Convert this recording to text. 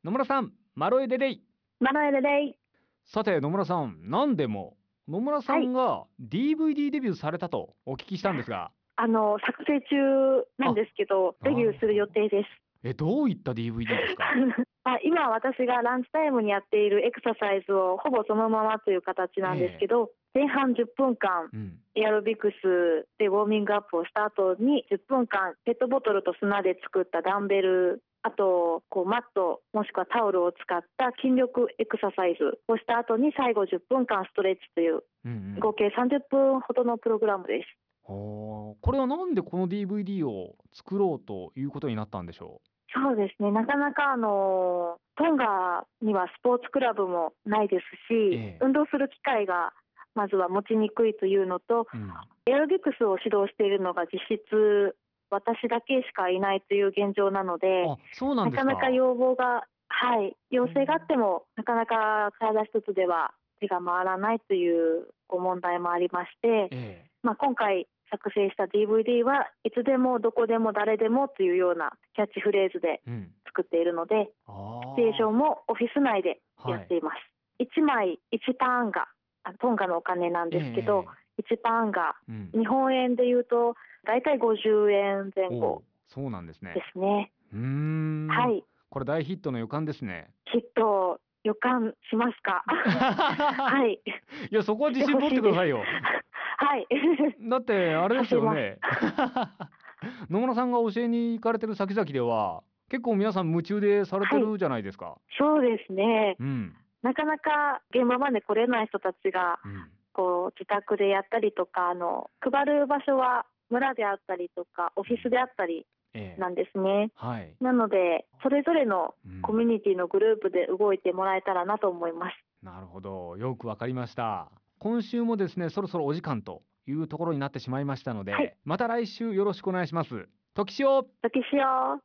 野村さん、マロエデデイ。 マノエルレイ。 さて野村さん、何でも野村さんが DVD デビューされたとお聞きしたんですが、 作成中なんですけど、 あデビューする予定です。 どういった DVD ですか？ 今私がランチタイムにやっているエクササイズをほぼそのままという形なんですけど、前半10分間エアロビクスでウォーミングアップをした後に10分間ペットボトルと砂で作ったダンベル、あとマットもしくはタオルを使った筋力エクササイズをした後に最後10分間ストレッチという合計30分ほどのプログラムです。 これはなんでこの DVD を作ろうということになったんでしょう？ そうですね、なかなかトンガにはスポーツクラブもないですし、運動する機会がまずは持ちにくいというのと、エアロビクスを指導しているのが実質私だけしかいないという現状なので、なかなか要望が、要請があってもなかなか体一つでは手が回らないという問題もありまして、今回作成した DVD はいつでもどこでも誰でもというようなキャッチフレーズで作っているので、シチュエーションもオフィス内でやっています。1枚1パーンがトンガのお金なんですけど、1パーンが日本円でいうとだいたい50円前後ですね。はい、 これ大ヒットの予感ですね。 ヒット予感しますか？はい。 いや、そこは自信持ってくださいよ。 はい。 だってあれですよね。野村さんが教えに行かれてる先々では結構皆さん夢中でされてるじゃないですか。 そうですね。なかなか現場まで来れない人たちが、自宅でやったりとか、配る場所は村であったりとかオフィスであったりなんですね。なのでそれぞれのコミュニティのグループで動いてもらえたらなと思います。 なるほど、よくわかりました。今週もですね、そろそろお時間というところになってしまいましたので、また来週よろしくお願いします。時潮。